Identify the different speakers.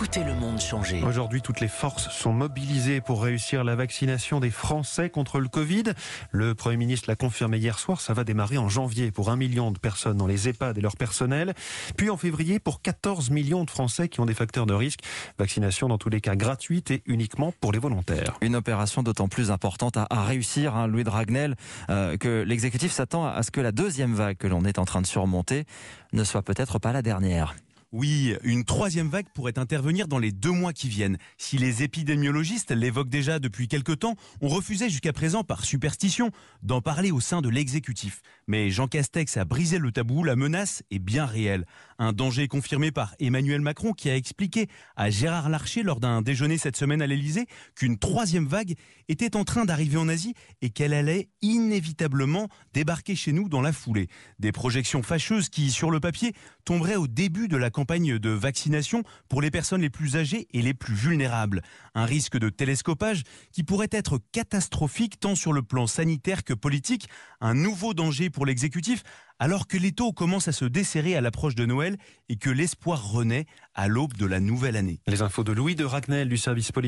Speaker 1: Écoutez le monde changer.
Speaker 2: Aujourd'hui, toutes les forces sont mobilisées pour réussir la vaccination des Français contre le Covid. Le Premier ministre l'a confirmé hier soir, ça va démarrer en janvier pour 1 million de personnes dans les EHPAD et leur personnel. Puis en février pour 14 millions de Français qui ont des facteurs de risque. Vaccination dans tous les cas gratuite et uniquement pour les volontaires.
Speaker 3: Une opération d'autant plus importante à réussir, Louis de Ragnel, que l'exécutif s'attend à ce que la deuxième vague que l'on est en train de surmonter ne soit peut-être pas la dernière.
Speaker 4: Oui, une troisième vague pourrait intervenir dans les 2 mois qui viennent. Si les épidémiologistes l'évoquent déjà depuis quelque temps, on refusait jusqu'à présent par superstition d'en parler au sein de l'exécutif. Mais Jean Castex a brisé le tabou, la menace est bien réelle. Un danger confirmé par Emmanuel Macron qui a expliqué à Gérard Larcher lors d'un déjeuner cette semaine à l'Elysée qu'une troisième vague était en train d'arriver en Asie et qu'elle allait inévitablement débarquer chez nous dans la foulée. Des projections fâcheuses qui, sur le papier, tomberaient au début de la campagne de vaccination pour les personnes les plus âgées et les plus vulnérables. Un risque de télescopage qui pourrait être catastrophique tant sur le plan sanitaire que politique. Un nouveau danger pour l'exécutif alors que les taux commencent à se desserrer à l'approche de Noël et que l'espoir renaît à l'aube de la nouvelle année.
Speaker 2: Les infos de Louis de Ragnel du service politique.